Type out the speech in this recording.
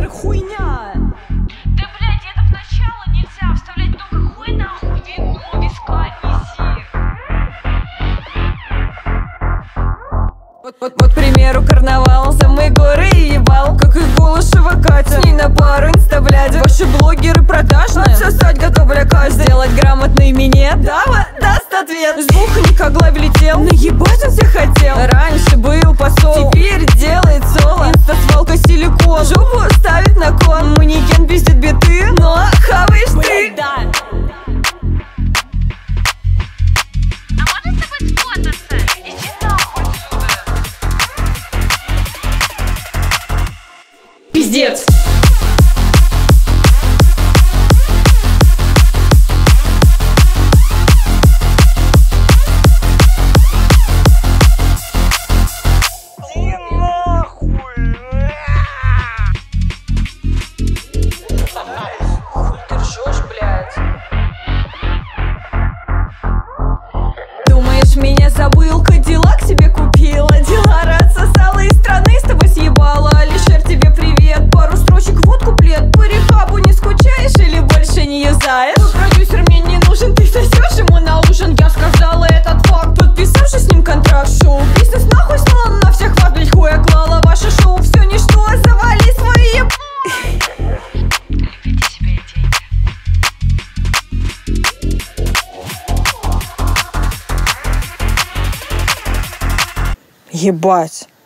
Супер хуйня. Да, блядь, это в начало нельзя вставлять много хуй нахуй, вино, вискарь неси. Вот, к примеру, карнавал, самые горы и ебал, как их Голышева Катя, с ней на пару инстаблядя. Ваши блогеры продажные, отсосать готовы Катя. Сделать грамотный минет, дама даст ответ. С бухника главе летел, наебать он всех хотел. Раньше был посол, теперь делает соло. Инстасвалка силикон, жопу ставит на кон. Манекен пиздит биты, но хаваешь ты. Да. А можно с тобой сфотаться? Иди нахуй отсюда. Пиздец. Меня забыл, Кадиллак себе купила, Дилара отсосала из страны, с тобой съебала. Алишер, тебе привет, пару строчек, вот куплет. По рехабу не скучаешь или больше не юзаешь? Твой продюсер мне не нужен, ты сосешь ему на ужин. Я сказала этот факт, подписавший с ним контракт. Шоу бизнес нахуй слал, на всех вас, блять, хуя клала. Ваше шоу все ничто, завали свои. Любите себя и деньги. Ебать.